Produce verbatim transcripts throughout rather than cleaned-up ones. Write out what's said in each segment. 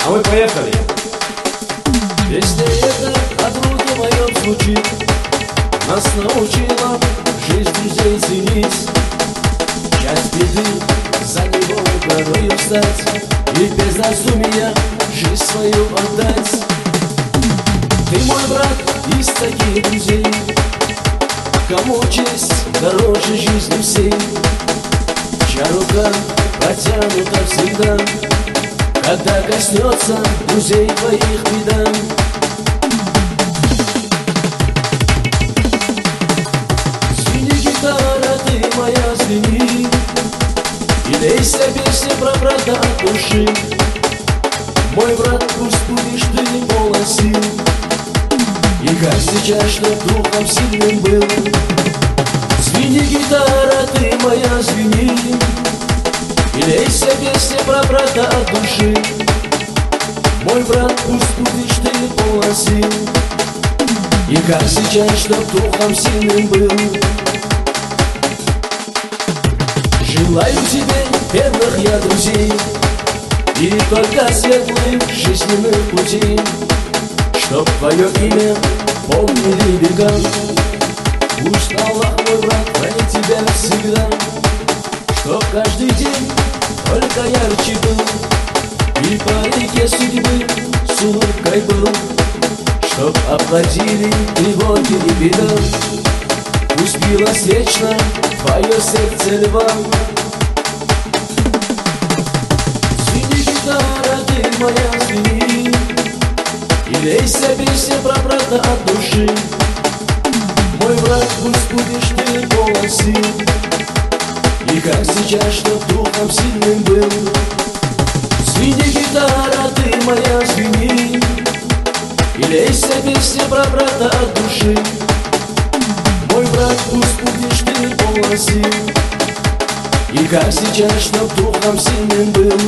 А мы поехали. Песня эта о друге моем звучит, нас научила жизнь друзей ценить. Часть беды, за него горою встать и без раздумия жизнь свою отдать. Ты мой брат из таких друзей, кому честь дороже жизни всей, чья рука протянута всегда, когда коснется друзей твоих беда. Звени, гитара, ты моя, звени, и лейся песни про брата от души. Мой брат, пусть будешь ты полон сил, и как сейчас, чтоб духом сильным был. Звени, гитара, ты моя, звени, и лейся песни про брата от души. Мой брат, пусть будешь ты полон сил, и как сейчас, чтоб духом сильным был. Желаю тебе верных я друзей и только светлых жизненных путей, чтоб твое имя помнили века. Пусть Аллах, мой брат, хранит тебя всегда, чтоб каждый день только ярче был, и по реке судьбы с улыбкой был, чтоб оплатили тревоги и беда. Пусть билось вечно твое сердце льва. Звени, гитара, ты моя, звени, и лейся песня про брата от души. Мой брат, пусть будешь ты полон сил, и как сейчас, чтоб духом сильным был. Звени, гитара, ты моя, звени, и лейся песня про брата от души. Мой брат, пусть будешь ты полон сил, и как сейчас, чтоб духом сильным был.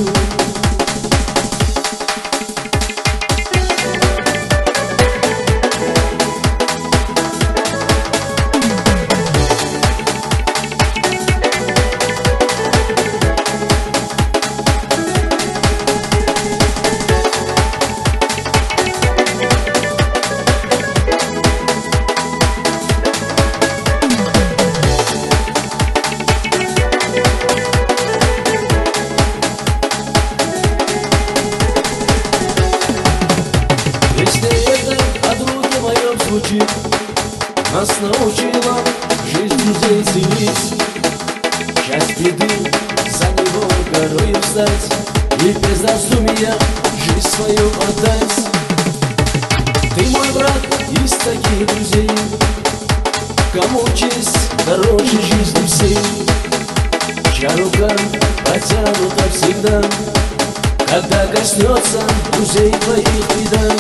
Звучит, нас научила жизнь друзей ценить. Часть беды, за него горою встать и без раздумия жизнь свою отдать. Ты мой брат из таких друзей, кому честь дороже жизни всей, чья рука протянута всегда, когда коснется друзей твоих беда.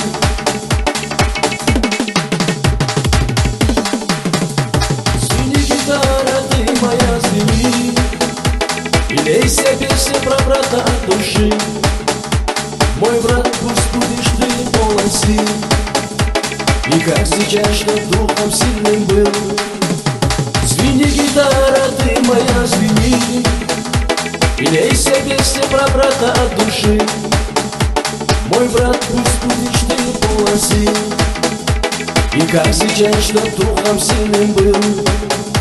Моя, звени, и лейся песни про брата от души. Мой брат, пусть будешь ты полон сил, и как сейчас, чтоб духом сильным был. Звени, гитара, ты моя, звени, и лейся песни про брата от души. Мой брат, пусть будешь ты полон сил, и как сейчас, чтоб духом сильным был.